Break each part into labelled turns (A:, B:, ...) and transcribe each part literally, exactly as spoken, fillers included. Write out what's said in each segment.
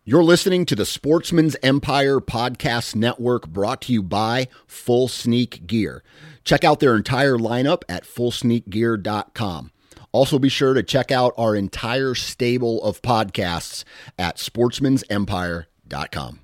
A: You're listening to the Sportsman's Empire Podcast Network, brought to you by Full Sneak Gear. Check out their entire lineup at full sneak gear dot com. Also be sure to check out our entire stable of podcasts at sportsmans empire dot com.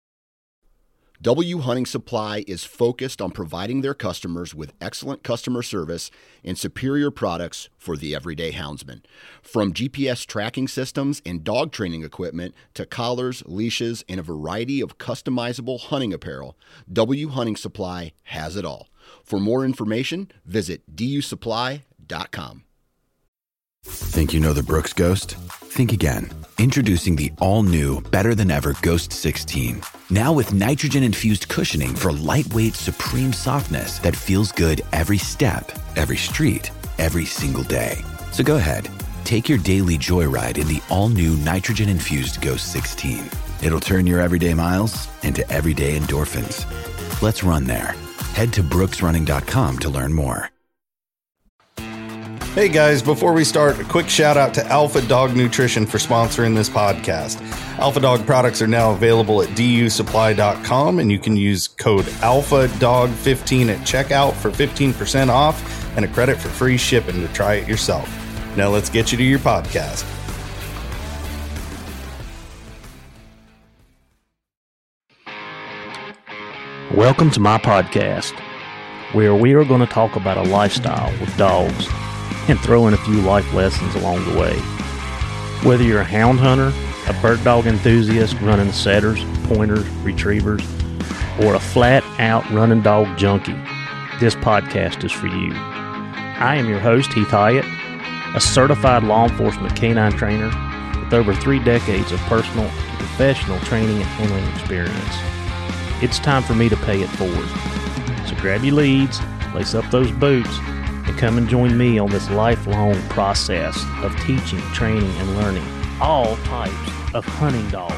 A: W Hunting Supply is focused on providing their customers with excellent customer service and superior products for the everyday houndsman. From G P S tracking systems and dog training equipment to collars, leashes, and a variety of customizable hunting apparel, W Hunting Supply has it all. For more information, visit d u supply dot com.
B: Think you know the Brooks Ghost? Think again. Introducing the all-new, better-than-ever Ghost sixteen. Now with nitrogen-infused cushioning for lightweight, supreme softness that feels good every step, every street, every single day. So go ahead, take your daily joyride in the all-new nitrogen-infused Ghost sixteen. It'll turn your everyday miles into everyday endorphins. Let's run there. Head to brooks running dot com to learn more.
C: Hey guys, before we start, a quick shout out to Alpha Dog Nutrition for sponsoring this podcast. Alpha Dog products are now available at d u supply dot com, and you can use code alpha dog fifteen at checkout for fifteen percent off and a credit for free shipping to try it yourself. Now let's get you to your podcast.
D: Welcome to my podcast, where we are going to talk about a lifestyle with dogs and throw in a few life lessons along the way. Whether you're a hound hunter, a bird dog enthusiast running setters, pointers, retrievers, or a flat-out running dog junkie, this podcast is for you. I am your host, Heath Hyatt, a certified law enforcement canine trainer with over three decades of personal and professional training and handling experience. It's time for me to pay it forward. So grab your leads, lace up those boots, and come and join me on this lifelong process of teaching, training, and learning all types of hunting dogs.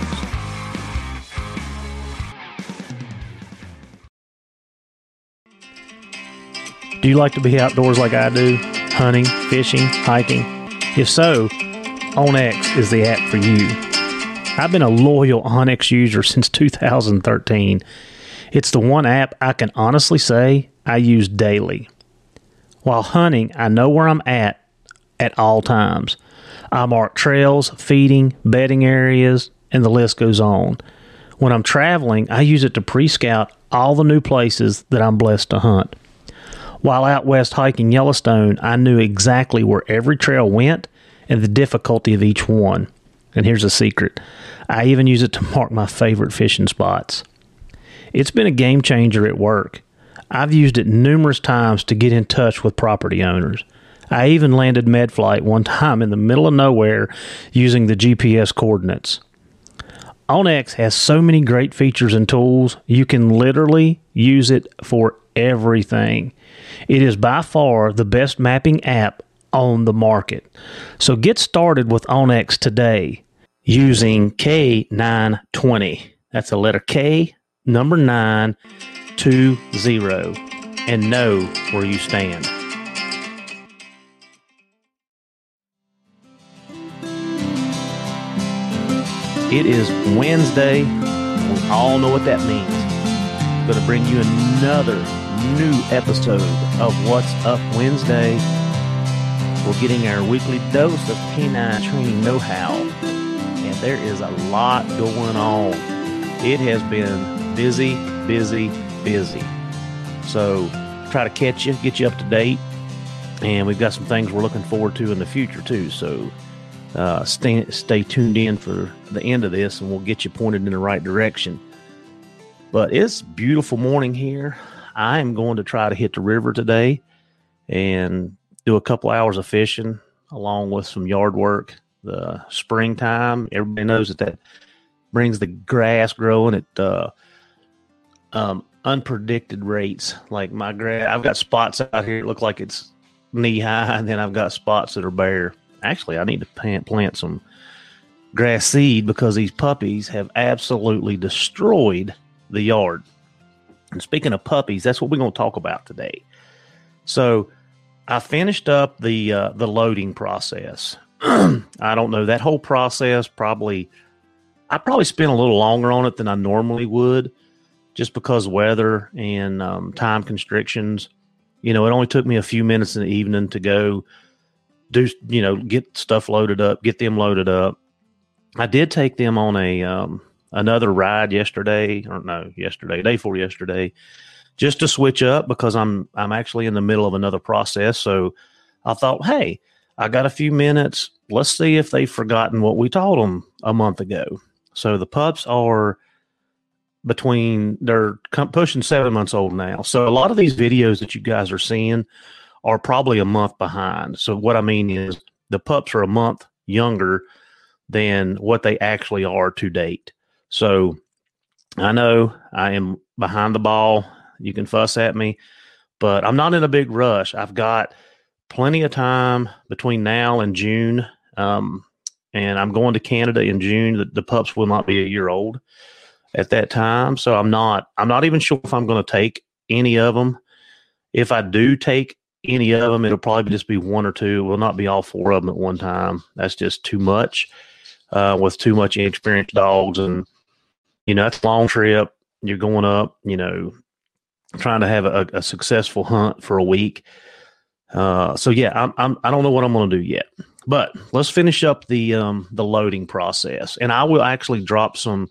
D: Do you like to be outdoors like I do? Hunting, fishing, hiking? If so, OnX is the app for you. I've been a loyal OnX user since two thousand thirteen. It's the one app I can honestly say I use daily. While hunting, I know where I'm at at all times. I mark trails, feeding, bedding areas, and the list goes on. When I'm traveling, I use it to pre-scout all the new places that I'm blessed to hunt. While out west hiking Yellowstone, I knew exactly where every trail went and the difficulty of each one. And here's a secret. I even use it to mark my favorite fishing spots. It's been a game changer at work. I've used it numerous times to get in touch with property owners. I even landed MedFlight one time in the middle of nowhere using the G P S coordinates. OnX has so many great features and tools, you can literally use it for everything. It is by far the best mapping app on the market. So get started with OnX today using K nine twenty. That's a letter K, number nine, two zero, and know where you stand. It is Wednesday. We all know what that means. I'm going to bring you another new episode of What's Up Wednesday. We're getting our weekly dose of canine training know-how, and there is a lot going on. It has been busy, busy, busy. So try to catch you, get you up to date, and we've got some things we're looking forward to in the future too. So uh, stay, stay tuned in for the end of this, and we'll get you pointed in the right direction. But it's a beautiful morning here. I am going to try to hit the river today and do a couple hours of fishing along with some yard work. The springtime, everybody knows that that brings the grass growing at uh, um, unpredicted rates. Like my grass, I've got spots out here that look like it's knee high, and then I've got spots that are bare. Actually, I need to plant, plant some grass seed because these puppies have absolutely destroyed the yard. And speaking of puppies, that's what we're going to talk about today. So I finished up the uh, the loading process. I don't know, that whole process probably, I probably spent a little longer on it than I normally would, just because weather and um, time constrictions. You know, it only took me a few minutes in the evening to go do, you know, get stuff loaded up, get them loaded up. I did take them on a um, another ride yesterday, or no, yesterday, day before yesterday, just to switch up because I'm I'm actually in the middle of another process. So I thought, hey, I got a few minutes. Let's see if they've forgotten what we taught them a month ago. So the pups are between, they're pushing seven months old now. So a lot of these videos that you guys are seeing are probably a month behind. So what I mean is the pups are a month younger than what they actually are to date. So I know I am behind the ball. You can fuss at me, but I'm not in a big rush. I've got plenty of time between now and June. Um, and I'm going to Canada in June. The, the pups will not be a year old at that time. So I'm not, I'm not even sure if I'm going to take any of them. If I do take any of them, it'll probably just be one or two. It will not be all four of them at one time. That's just too much, uh, with too much inexperienced dogs. And, you know, that's a long trip. You're going up, you know, trying to have a, a successful hunt for a week. Uh, so yeah, I'm, I'm, I don't know what I'm going to do yet, but let's finish up the, um, the loading process. And I will actually drop some,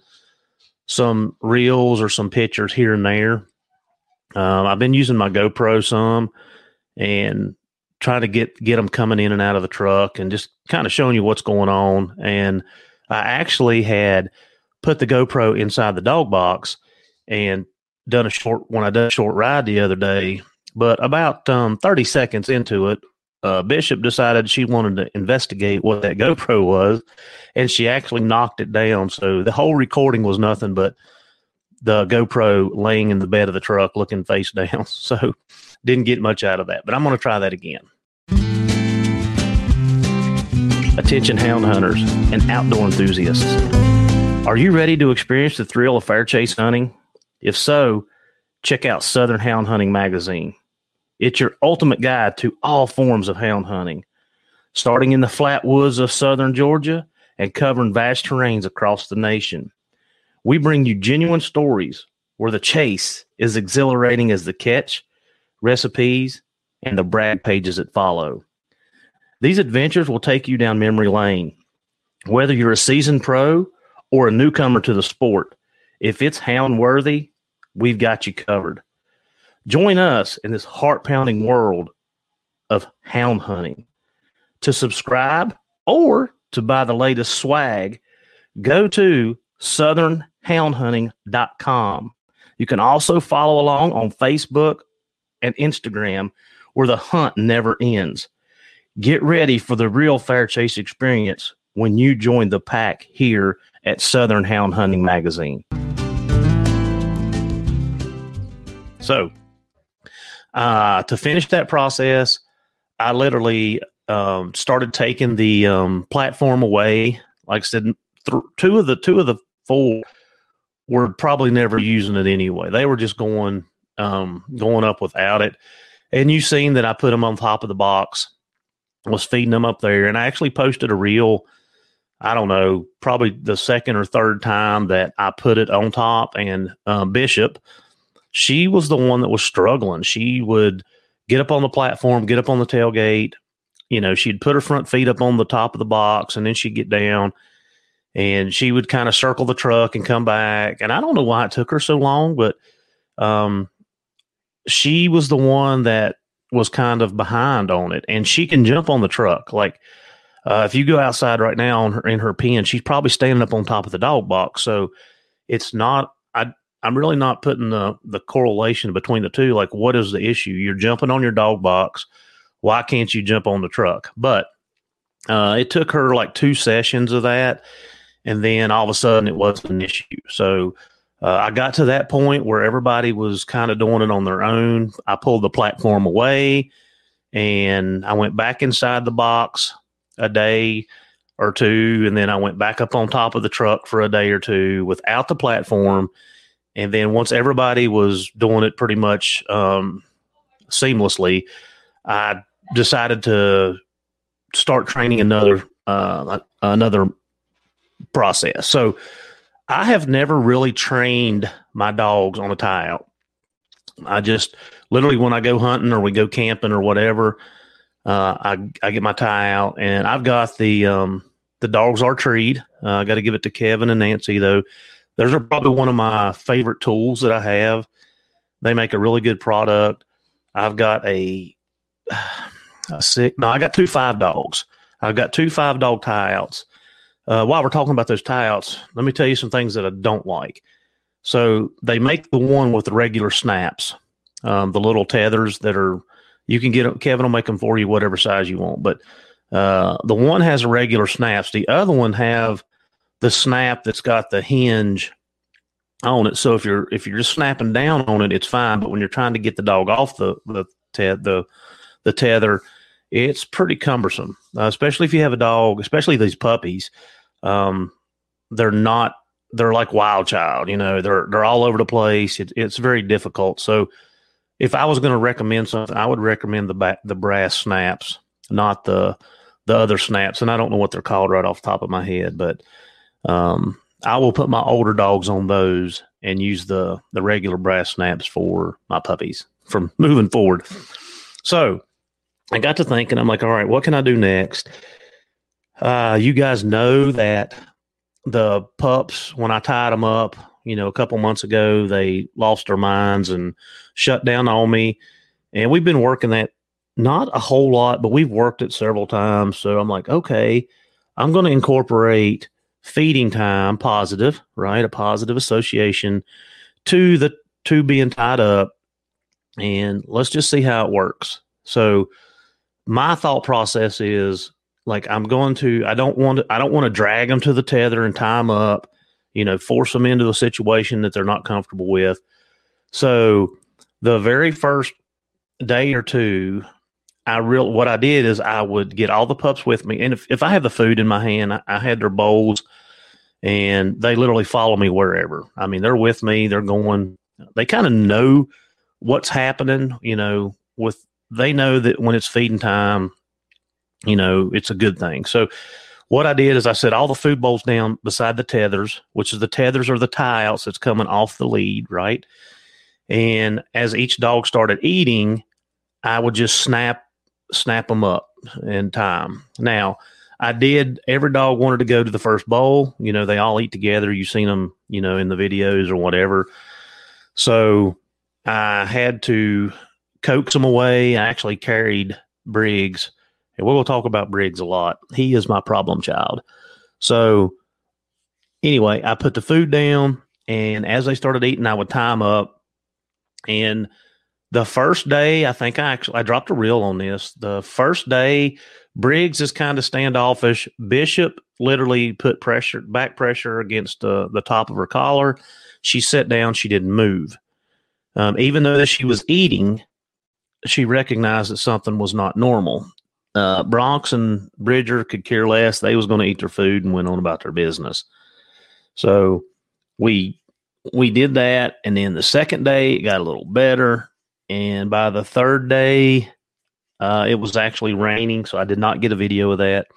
D: some reels or some pictures here and there. Um, I've been using my GoPro some and trying to get, get them coming in and out of the truck and just kind of showing you what's going on. And I actually had put the GoPro inside the dog box and done a short, when I did a short ride the other day, but about um, thirty seconds into it, uh, Bishop decided she wanted to investigate what that GoPro was, and she actually knocked it down. So the whole recording was nothing but the GoPro laying in the bed of the truck looking face down. So didn't get much out of that, but I'm going to try that again. Attention hound hunters and outdoor enthusiasts. Are you ready to experience the thrill of fair chase hunting? If so, check out Southern Hound Hunting Magazine. It's your ultimate guide to all forms of hound hunting, starting in the flat woods of southern Georgia and covering vast terrains across the nation. We bring you genuine stories where the chase is exhilarating as the catch, recipes, and the brag pages that follow. These adventures will take you down memory lane. Whether you're a seasoned pro or a newcomer to the sport, if it's hound worthy, we've got you covered. Join us in this heart-pounding world of hound hunting. To subscribe or to buy the latest swag, go to southern hound hunting dot com. You can also follow along on Facebook and Instagram, where the hunt never ends. Get ready for the real fair chase experience when you join the pack here at Southern Hound Hunting Magazine. So, uh, to finish that process, I literally um, started taking the um, platform away. Like I said, th- two of the two of the four were probably never using it anyway. They were just going um, going up without it. And you seen that I put them on top of the box, was feeding them up there, and I actually posted a reel. I don't know, probably the second or third time that I put it on top, and um, Bishop, she was the one that was struggling. She would get up on the platform, get up on the tailgate. You know, she'd put her front feet up on the top of the box, and then she'd get down, and she would kind of circle the truck and come back. And I don't know why it took her so long, but um, she was the one that was kind of behind on it, and she can jump on the truck. Like, uh, if you go outside right now in her, in her pen, she's probably standing up on top of the dog box. So it's not, I, I'm really not putting the, the correlation between the two. Like, what is the issue? You're jumping on your dog box. Why can't you jump on the truck? But uh, it took her like two sessions of that, and then all of a sudden it wasn't an issue. So uh, I got to that point where everybody was kind of doing it on their own. I pulled the platform away, and I went back inside the box a day or two, and then I went back up on top of the truck for a day or two without the platform. And then once everybody was doing it pretty much um, seamlessly, I decided to start training another uh, another process. So I have never really trained my dogs on a tie out. I just literally, when I go hunting or we go camping or whatever, uh, I I get my tie out, and I've got the um, the dogs are treed. Uh, I got to give it to Kevin and Nancy though. Those are probably one of my favorite tools that I have. They make a really good product. I've got a, a six. No, I got two five dogs. I've got two five dog tie outs. Uh, while we're talking about those tie outs, let me tell you some things that I don't like. So they make the one with the regular snaps, um, the little tethers that are, you can get them, Kevin will make them for you, whatever size you want. But uh, the one has a regular snaps. The other one have the snap that's got the hinge on it. So if you're, if you're just snapping down on it, it's fine. But when you're trying to get the dog off the, the, te- the, the tether, it's pretty cumbersome, uh, especially if you have a dog, especially these puppies. Um, they're not, they're like wild child, you know, they're, they're all over the place. It, it's very difficult. So if I was going to recommend something, I would recommend the back, the brass snaps, not the, the other snaps. And I don't know what they're called right off the top of my head, but, um, I will put my older dogs on those and use the, the regular brass snaps for my puppies from moving forward. So I got to thinking, I'm like, all right, what can I do next? Uh, you guys know that the pups, when I tied them up, you know, a couple months ago, they lost their minds and shut down on me. And we've been working that, not a whole lot, but we've worked it several times. So I'm like, okay, I'm going to incorporate feeding time, positive, right? A positive association to the, to being tied up. And let's just see how it works. So my thought process is, like, I'm going to, I don't want to, I don't want to drag them to the tether and tie them up, you know, force them into a situation that they're not comfortable with. So the very first day or two, I real what I did is I would get all the pups with me. And if, if I have the food in my hand, I, I had their bowls and they literally follow me wherever. I mean, they're with me, they're going, they kind of know what's happening, you know, with, they know that when it's feeding time, you know, it's a good thing. So what I did is I set all the food bowls down beside the tethers, which is the tethers are the tie outs that's coming off the lead, right? And as each dog started eating, I would just snap, snap them up in time. Now, I did, every dog wanted to go to the first bowl. You know, they all eat together. You've seen them, you know, in the videos or whatever. So I had to coax them away. I actually carried Briggs. And we'll talk about Briggs a lot. He is my problem child. So anyway, I put the food down, and as they started eating, I would tie them up. And the first day, I think I actually, I dropped a reel on this. The first day, Briggs is kind of standoffish. Bishop literally put pressure, back pressure against uh, the top of her collar. She sat down. She didn't move. Um, even though that she was eating, she recognized that something was not normal. Uh, Bronx and Bridger could care less. They was going to eat their food and went on about their business. So we we did that, and then the second day it got a little better, and by the third day, uh, it was actually raining, so I did not get a video of that.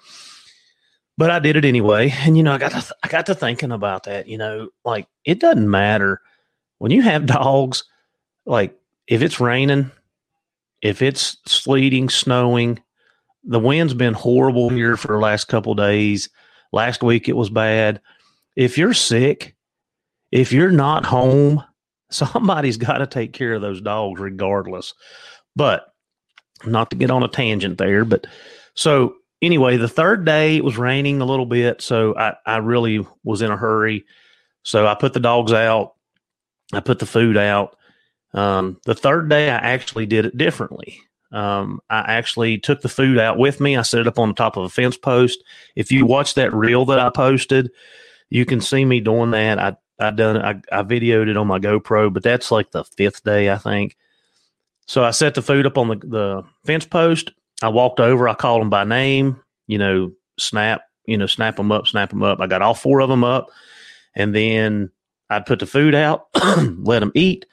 D: But I did it anyway, and you know, I got to th- I got to thinking about that. You know, like, it doesn't matter when you have dogs. Like, if it's raining, if it's sleeting, snowing. The wind's been horrible here for the last couple of days. Last week it was bad. If you're sick, if you're not home, somebody's got to take care of those dogs regardless. But not to get on a tangent there, but so anyway, the third day it was raining a little bit, so I, I really was in a hurry. So I put the dogs out. I put the food out. Um, the third day I actually did it differently. Um, I actually took the food out with me. I set it up on the top of a fence post. If you watch that reel that I posted, you can see me doing that. I, I done, I, I videoed it on my GoPro, but that's like the fifth day, I think. So I set the food up on the, the fence post. I walked over, I called them by name, you know, snap, you know, snap them up, snap them up. I got all four of them up, and then I put the food out, let them eat.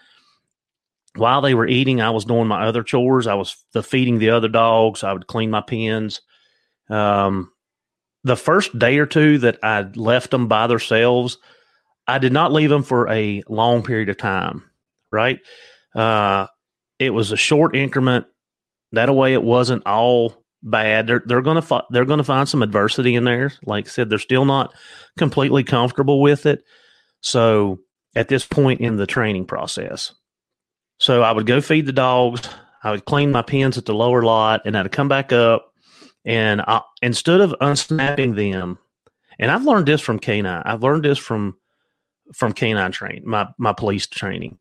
D: While they were eating, I was doing my other chores. I was the feeding the other dogs. I would clean my pens. Um, the first day or two that I left them by themselves, I did not leave them for a long period of time, right? Uh, it was a short increment. That way it wasn't all bad. They're, they're going to fi- they're going to find some adversity in there. Like I said, they're still not completely comfortable with it. So at this point in the training process, so I would go feed the dogs. I would clean my pens at the lower lot, and I'd come back up, and I, instead of unsnapping them, and I've learned this from canine. I've learned this from from canine training, my my police training.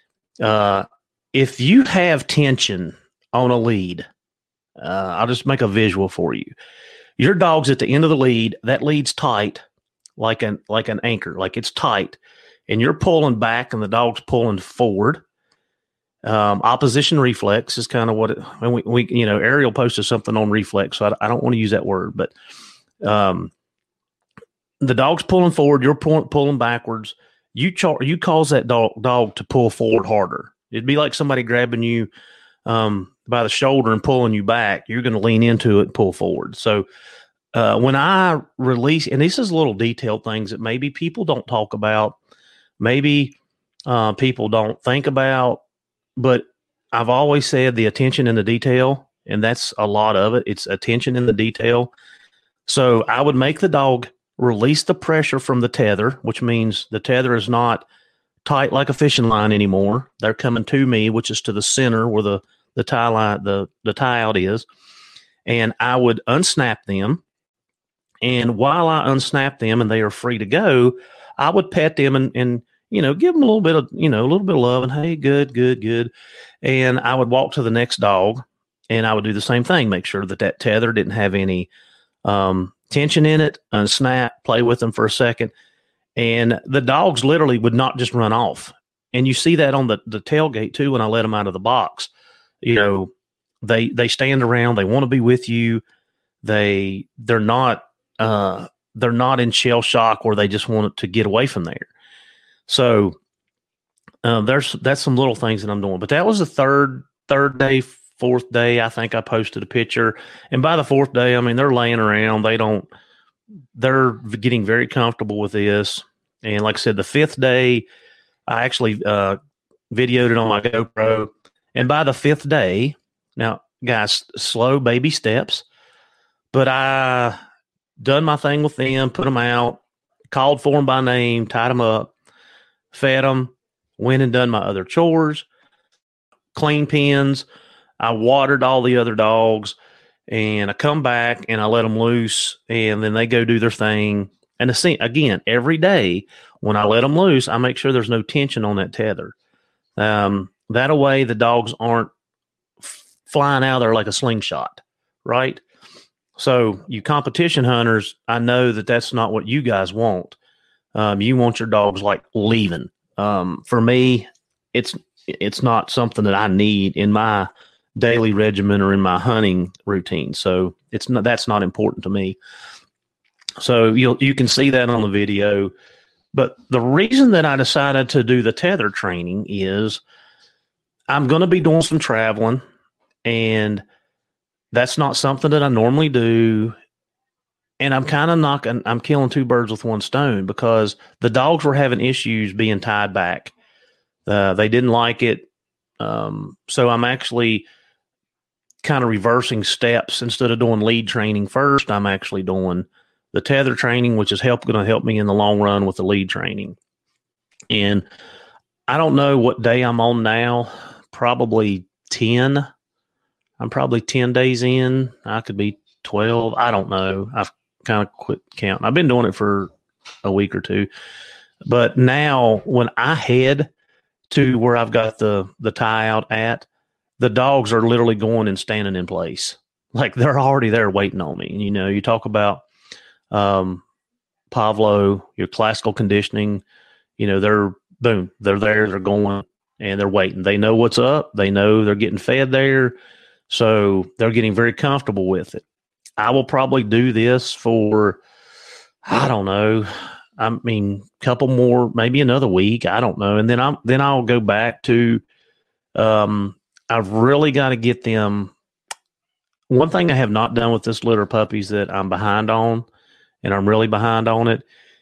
D: Uh, if you have tension on a lead, uh, I'll just make a visual for you. Your dog's at the end of the lead. That lead's tight, like an like an anchor, like it's tight, and you're pulling back, and the dog's pulling forward. Um, opposition reflex is kind of what it, when we, we, you know, Ariel posted something on reflex, so I, I don't want to use that word, but um, the dog's pulling forward, you're pull, pulling backwards. You char- you cause that dog dog to pull forward harder. It'd be like somebody grabbing you um, by the shoulder and pulling you back. You're going to lean into it and pull forward. So uh, when I release, and this is little detailed things that maybe people don't talk about, maybe uh, people don't think about. But I've always said the attention in the detail, and that's a lot of it. It's attention in the detail. So I would make the dog release the pressure from the tether, which means the tether is not tight like a fishing line anymore. They're coming to me, which is to the center where the, the tie line, the, the tie out is. And I would unsnap them. And while I unsnap them and they are free to go, I would pet them and, and you know, give them a little bit of, you know, a little bit of love and, hey, good, good, good. And I would walk to the next dog and I would do the same thing. Make sure that that tether didn't have any um, tension in it, unsnap, play with them for a second. And the dogs literally would not just run off. And you see that on the, the tailgate too, when I let them out of the box. You know, they, they stand around, they want to be with you. They, they're not, uh, they're not in shell shock where they just want to get away from there. So uh, there's that's some little things that I'm doing. But that was the third third day, fourth day. I think I posted a picture. And by the fourth day, I mean, they're laying around. They don't – they're getting very comfortable with this. And like I said, the fifth day, I actually uh, videoed it on my GoPro. And by the fifth day – now, guys, slow baby steps. But I done my thing with them, put them out, called for them by name, tied them up. Fed them, went and done my other chores, clean pens. I watered all the other dogs, and I come back and I let them loose, and then they go do their thing. And again, every day when I let them loose, I make sure there's no tension on that tether. Um, that way the dogs aren't f- flying out there like a slingshot, right? So you competition hunters, I know that that's not what you guys want. Um, you want your dogs like leaving. Um, for me, it's it's not something that I need in my daily regimen or in my hunting routine. So it's not that's not important to me. So you you can see that on the video. But the reason that I decided to do the tether training is I'm going to be doing some traveling, and that's not something that I normally do. And I'm kind of knocking, I'm killing two birds with one stone because the dogs were having issues being tied back. Uh, they didn't like it. Um, so I'm actually kind of reversing steps. Instead of doing lead training first, I'm actually doing the tether training, which is help, going to help me in the long run with the lead training. And I don't know what day I'm on now, probably ten. I'm probably ten days in. I could be twelve. I don't know. I've kind of quit counting. I've been doing it for a week or two. But now when I head to where I've got the, the tie out at, the dogs are literally going and standing in place. Like they're already there waiting on me. And, you know, you talk about um, Pavlo, your classical conditioning, you know, they're boom, they're there, they're going, and they're waiting. They know what's up. They know they're getting fed there. So they're getting very comfortable with it. I will probably do this for, I don't know. I mean, a couple more, maybe another week. I don't know. And then I'm, then I'll go back to, um, I've really got to get them. One thing I have not done with this litter of puppies that I'm behind on, and I'm really behind on it,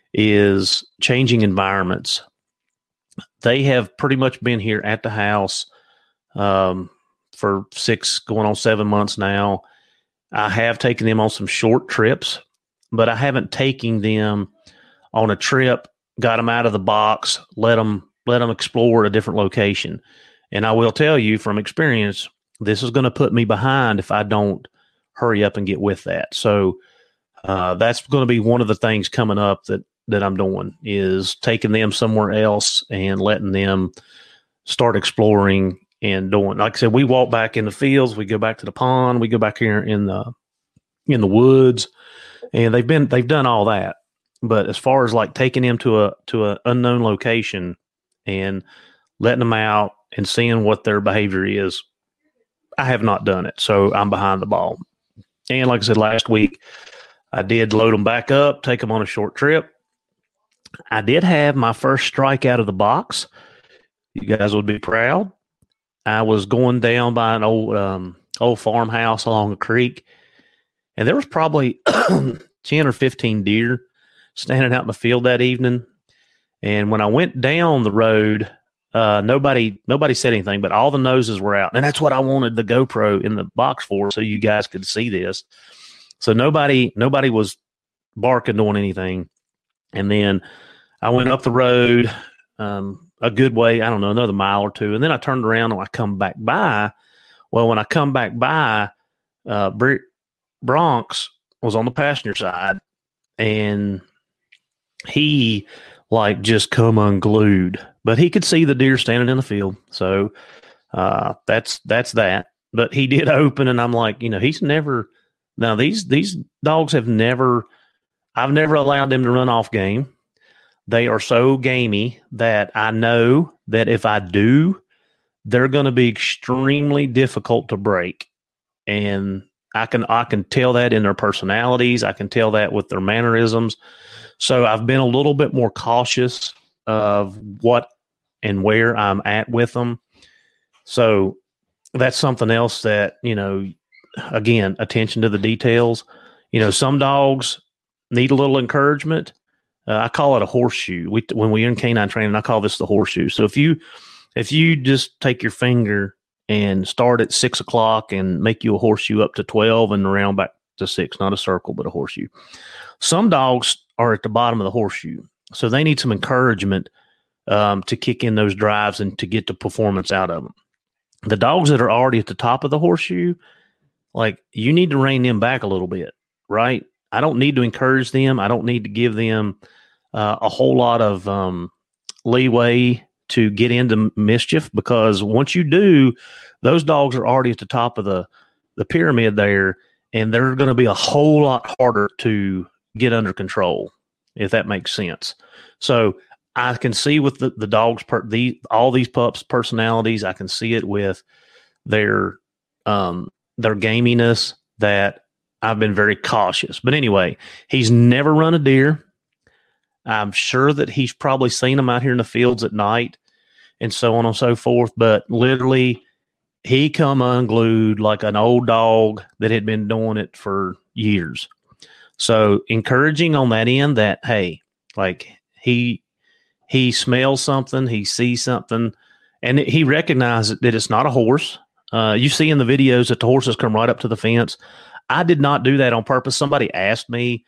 D: is changing environments. They have pretty much been here at the house um, for six, going on seven months now. I have taken them on some short trips, but I haven't taken them on a trip, got them out of the box, let them, let them explore a different location. And I will tell you from experience, this is going to put me behind if I don't hurry up and get with that. So uh, that's going to be one of the things coming up that, that I'm doing, is taking them somewhere else and letting them start exploring and doing. Like I said, we walk back in the fields, we go back to the pond, we go back here in the in the woods, and they've been they've done all that. But as far as like taking them to a to an unknown location and letting them out and seeing what their behavior is, I have not done it. So I'm behind the ball. And like I said, last week, I did load them back up, take them on a short trip. I did have my first strike out of the box. You guys would be proud. I was going down by an old um, old farmhouse along a creek, and there was probably ten or fifteen deer standing out in the field that evening. And when I went down the road, uh, nobody nobody said anything, but all the noses were out. And that's what I wanted the GoPro in the box for, so you guys could see this. So nobody nobody was barking, doing anything. And then I went up the road um, a good way, I don't know, another mile or two. And then I turned around and I come back by. Well, when I come back by, uh, Br- Bronx was on the passenger side, and he like just come unglued. But he could see the deer standing in the field. So uh, that's that's that. But he did open, and I'm like, you know, he's never – now these these dogs have never – I've never allowed them to run off game. They are so gamey that I know that if I do, they're going to be extremely difficult to break. And I can I can tell that in their personalities. I can tell that with their mannerisms. So I've been a little bit more cautious of what and where I'm at with them. So that's something else that, you know, again, attention to the details. You know, some dogs need a little encouragement. Uh, I call it a horseshoe. We, when we're in canine training, I call this the horseshoe. So if you, if you just take your finger and start at six o'clock and make you a horseshoe up to twelve and around back to six, not a circle, but a horseshoe. Some dogs are at the bottom of the horseshoe. So they need some encouragement um, to kick in those drives and to get the performance out of them. The dogs that are already at the top of the horseshoe, like, you need to rein them back a little bit, right? I don't need to encourage them. I don't need to give them uh, a whole lot of um, leeway to get into mischief, because once you do, those dogs are already at the top of the, the pyramid there, and they're going to be a whole lot harder to get under control, if that makes sense. So I can see with the, the dogs, per, the, all these pups' personalities, I can see it with their um, their gaminess, that I've been very cautious. But anyway, he's never run a deer. I'm sure that he's probably seen them out here in the fields at night and so on and so forth. But literally, he come unglued like an old dog that had been doing it for years. So encouraging on that end that, hey, like he he smells something, he sees something, and he recognizes that it's not a horse. Uh, you see in the videos that the horses come right up to the fence. I did not do that on purpose. Somebody asked me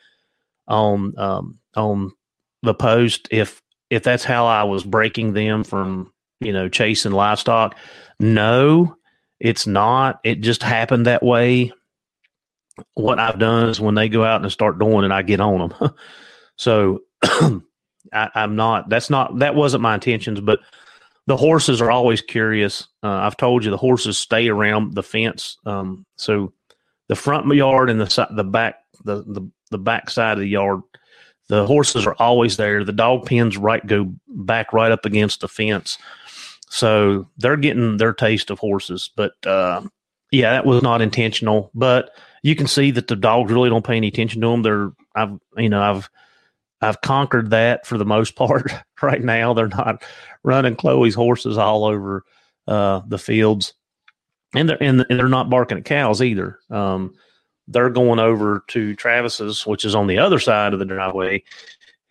D: on um, on the post if if that's how I was breaking them from, you know, chasing livestock. No, it's not. It just happened that way. What I've done is when they go out and start doing it, I get on them. So I, I'm not. That's not. That wasn't my intentions. But the horses are always curious. Uh, I've told you the horses stay around the fence. Um, so. The front yard and the the back the, the the back side of the yard, the horses are always there. The dog pens right go back right up against the fence, so they're getting their taste of horses. But uh, yeah, that was not intentional. But you can see that the dogs really don't pay any attention to them. They're I've you know I've I've conquered that for the most part. Right now, they're not running Chloe's horses all over uh, the fields. And they're, and they're not barking at cows either. Um, they're going over to Travis's, which is on the other side of the driveway,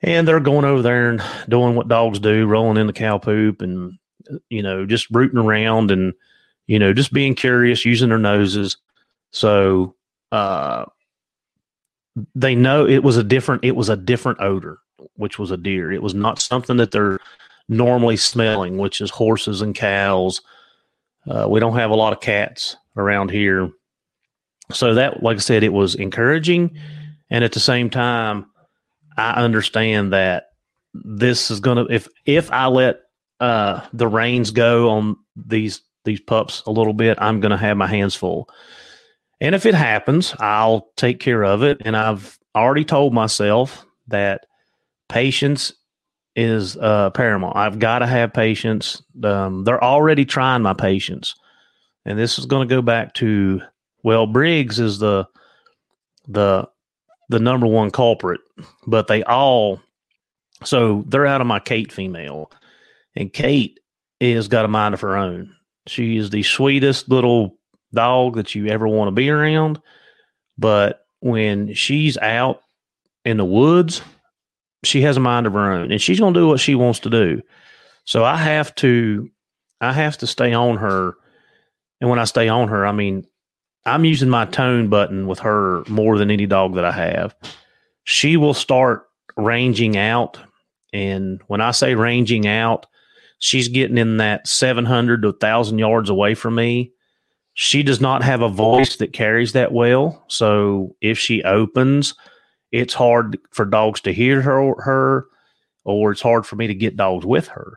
D: And they're going over there and doing what dogs do, rolling in the cow poop and, you know, just rooting around and, you know, just being curious, using their noses. So uh, they know it was a different, it was a different odor, which was a deer. It was not something that they're normally smelling, which is horses and cows. Uh, we don't have a lot of cats around here. So that, like I said, it was encouraging. And at the same time, I understand that this is going to, if, if I let uh, the reins go on these, these pups a little bit, I'm going to have my hands full. And if it happens, I'll take care of it. And I've already told myself that patience is uh, paramount. I've got to have patience. Um, they're already trying my patience. And this is going to go back to, well, Briggs is the, the, the number one culprit, but they all, so they're out of my Kate female, and Kate is got a mind of her own. She is the sweetest little dog that you ever want to be around. But when she's out in the woods, she has a mind of her own, and she's going to do what she wants to do. So I have to, I have to stay on her. And when I stay on her, I mean, I'm using my tone button with her more than any dog that I have. She will start ranging out. And when I say ranging out, she's getting in that seven hundred to one thousand yards away from me. She does not have a voice that carries that well. So if she opens, it's hard for dogs to hear her, her or it's hard for me to get dogs with her.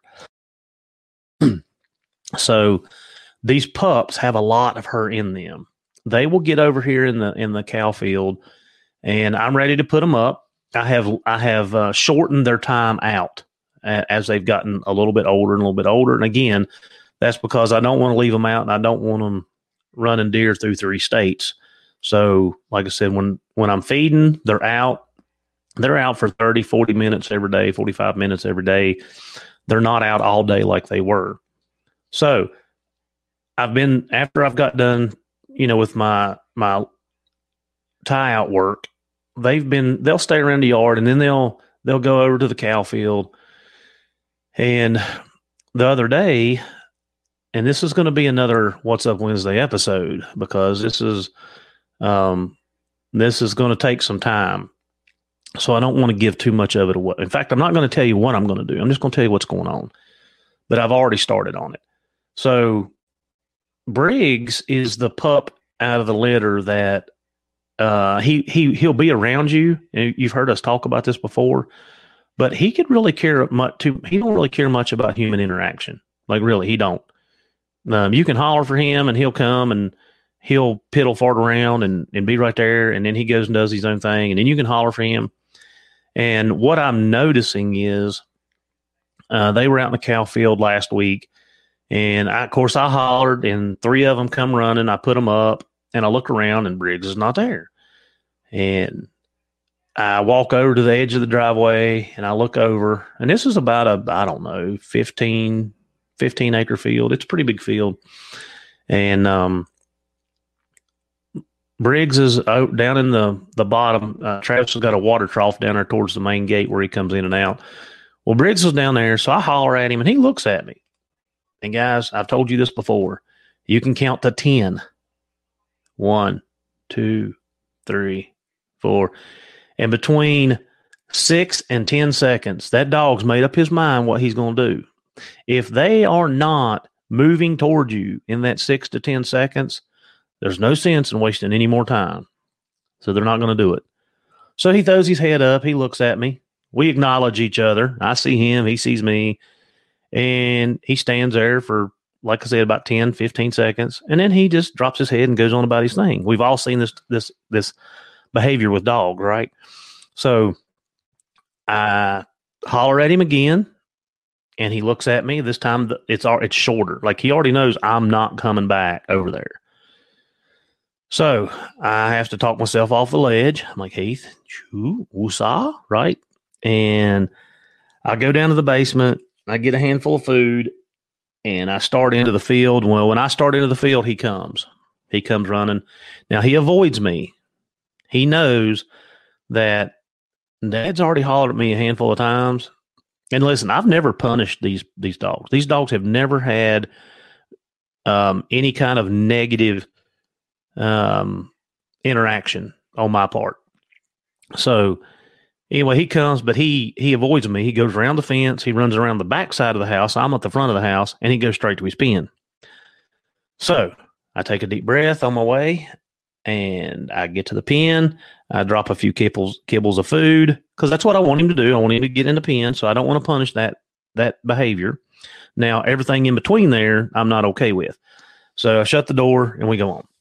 D: So these pups have a lot of her in them. They will get over here in the in the cow field, and I'm ready to put them up. I have I have uh, shortened their time out as they've gotten a little bit older and a little bit older. And again, that's because I don't want to leave them out, and I don't want them running deer through three states. So, like I said, when when I'm feeding, they're out. They're out for thirty, forty minutes every day, forty-five minutes every day. They're not out all day like they were. So, I've been after I've got done. You know, with my my tie out work, they've been they'll stay around the yard, and then they'll they'll go over to the cow field. And the other day, and this is going to be another What's Up Wednesday episode, because this is um this is going to take some time. So I don't want to give too much of it away. In fact, I'm not going to tell you what I'm going to do. I'm just going to tell you what's going on. But I've already started on it. So Briggs is the pup out of the litter that uh, he he he'll be around you. You've heard us talk about this before, but he could really care much. Too, he don't really care much about human interaction. Like really, he don't. Um, you can holler for him, and he'll come and he'll piddle fart around and and be right there, and then he goes and does his own thing, and then you can holler for him. And what I'm noticing is, uh, they were out in the cow field last week. And I, of course, I hollered, and three of them come running. I put them up, and I look around, and Briggs is not there. And I walk over to the edge of the driveway, and I look over, and this is about a, I don't know, fifteen, fifteen acre field. It's a pretty big field. And um, Briggs is out down in the, the bottom. Uh, Travis has got a water trough down there towards the main gate where he comes in and out. Well, Briggs was down there, so I holler at him, and he looks at me. And guys, I've told you this before. You can count to ten. One, two, three, four. And between six and ten seconds, that dog's made up his mind what he's going to do. If they are not moving toward you in that six to ten seconds, there's no sense in wasting any more time. So they're not going to do it. So he throws his head up. He looks at me. We acknowledge each other. I see him. He sees me. And he stands there for, like I said, about ten, fifteen seconds. And then he just drops his head and goes on about his thing. We've all seen this this this behavior with dogs, right? So I holler at him again, and he looks at me. This time it's it's shorter. Like he already knows I'm not coming back over there. So I have to talk myself off the ledge. I'm like, Heath, choo, woosah, right? And I go down to the basement. I get a handful of food, and I start into the field. Well, when I start into the field, he comes. He comes running. Now, he avoids me. He knows that Dad's already hollered at me a handful of times. And listen, I've never punished these these dogs. These dogs have never had um, any kind of negative um, interaction on my part. So anyway, he comes, but he he avoids me. He goes around the fence. He runs around the back side of the house. I'm at the front of the house, and he goes straight to his pen. So I take a deep breath on my way, and I get to the pen. I drop a few kibbles, kibbles of food because that's what I want him to do. I want him to get in the pen, so I don't want to punish that that behavior. Now, everything in between there, I'm not okay with. So I shut the door, and we go on.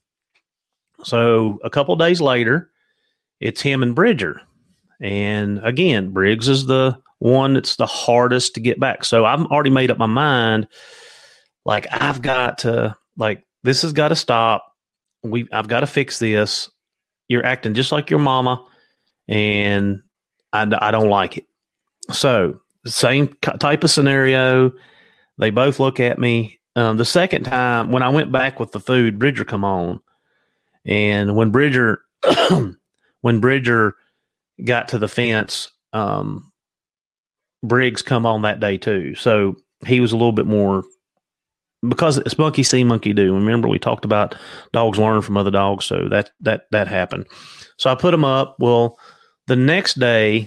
D: So a couple of days later, it's him and Bridger. And again, Briggs is the one that's the hardest to get back. So I've already made up my mind, like, I've got to, like, this has got to stop. We, I've got to fix this. You're acting just like your mama, and I, I don't like it. So same type of scenario. They both look at me. Um, the second time, when I went back with the food, Bridger come on. And when Bridger, when Bridger got to the fence, um, Briggs come on that day too. So he was a little bit more, because it's monkey see, monkey do. Remember, we talked about dogs learn from other dogs. So that, that, that happened. So I put him up. Well, the next day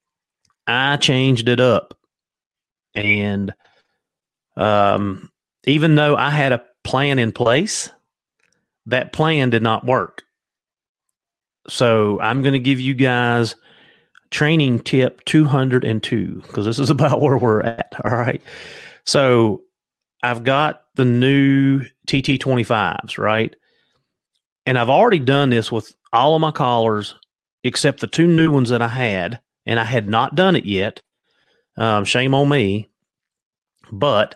D: I changed it up, and, um, even though I had a plan in place, that plan did not work. So I'm going to give you guys training tip two hundred two, because this is about where we're at. All right. So I've got the new T T twenty-fives, right? And I've already done this with all of my collars except the two new ones that I had, and I had not done it yet. Um, shame on me. But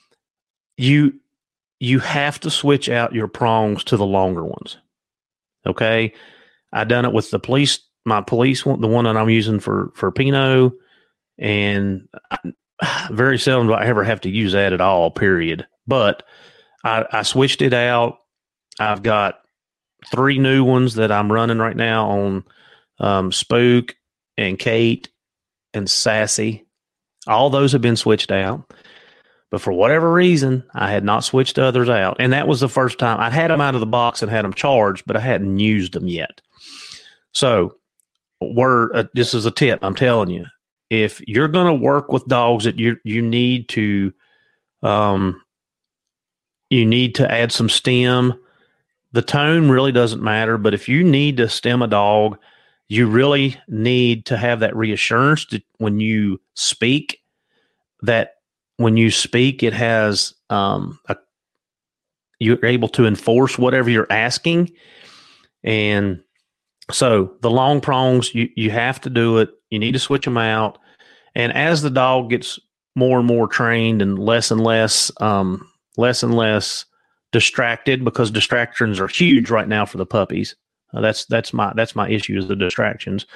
D: you you have to switch out your prongs to the longer ones. Okay? I done it with the police, my police one, the one that I'm using for, for Pinot, and I, very seldom do I ever have to use that at all, period. But I, I switched it out. I've got three new ones that I'm running right now on um, Spook and Kate and Sassy. All those have been switched out. But for whatever reason, I had not switched others out. And that was the first time. I had them out of the box and had them charged, but I hadn't used them yet. So we're, uh, this is a tip, I'm telling you. If you're going to work with dogs that you you need to um, you need to add some stem, the tone really doesn't matter. But if you need to stem a dog, you really need to have that reassurance that when you speak, that when you speak, it has um, a, you're able to enforce whatever you're asking. And so the long prongs, you, you have to do it. You need to switch them out. And as the dog gets more and more trained and less and less, um, less and less distracted, because distractions are huge right now for the puppies. Uh, that's, that's my, that's my issue, is the distractions.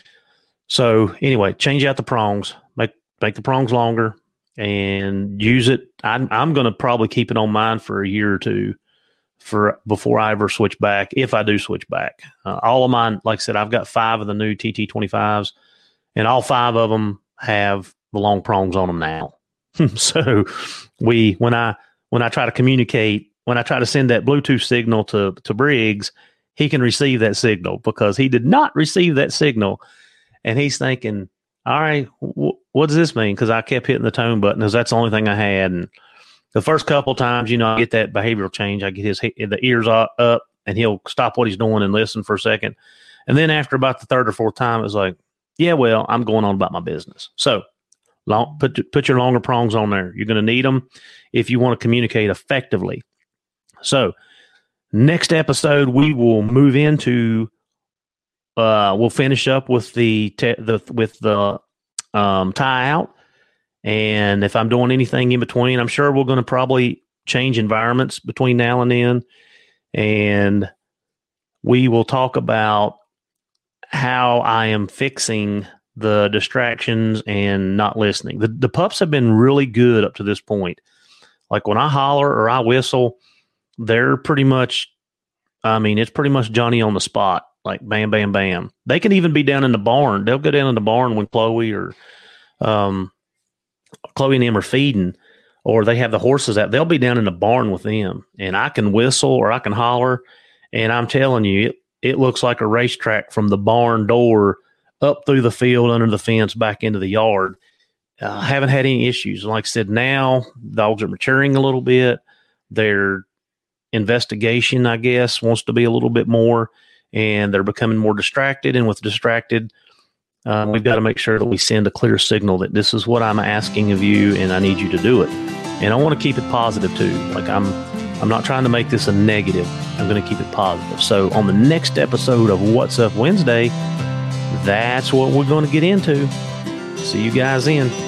D: So anyway, change out the prongs, make, make the prongs longer, and use it. I'm, I'm going to probably keep it on mine for a year or two for before I ever switch back, if I do switch back. Uh, all of mine, like I said, I've got five of the new T T twenty-fives, and all five of them have the long prongs on them now. So we, when I, when I try to communicate, when I try to send that Bluetooth signal to, to Briggs, he can receive that signal, because he did not receive that signal. And he's thinking, all right, w- what does this mean? Because I kept hitting the tone button, because that's the only thing I had. And the first couple of times, you know, I get that behavioral change. I get his the ears up, and he'll stop what he's doing and listen for a second. And then after about the third or fourth time, it was like, yeah, well, I'm going on about my business. So long, put, put your longer prongs on there. You're going to need them if you want to communicate effectively. So next episode, we will move into, uh, we'll finish up with the, te- the with the um, tie out. And if I'm doing anything in between, I'm sure we're going to probably change environments between now and then. And we will talk about how I am fixing the distractions and not listening. The, the pups have been really good up to this point. Like when I holler or I whistle, they're pretty much, I mean, it's pretty much Johnny on the spot. like bam, bam, bam. They can even be down in the barn. They'll go down in the barn when Chloe or um, Chloe and them are feeding, or they have the horses out. They'll be down in the barn with them, and I can whistle or I can holler, and I'm telling you, it, it looks like a racetrack from the barn door up through the field, under the fence, back into the yard. I uh, haven't had any issues. Like I said, now dogs are maturing a little bit. Their investigation, I guess, wants to be a little bit more, and they're becoming more distracted. And with distracted, uh, we've got to make sure that we send a clear signal that this is what I'm asking of you, and I need you to do it. And I want to keep it positive too. Like I'm, I'm not trying to make this a negative. I'm going to keep it positive. So on the next episode of What's Up Wednesday, that's what we're going to get into. See you guys in.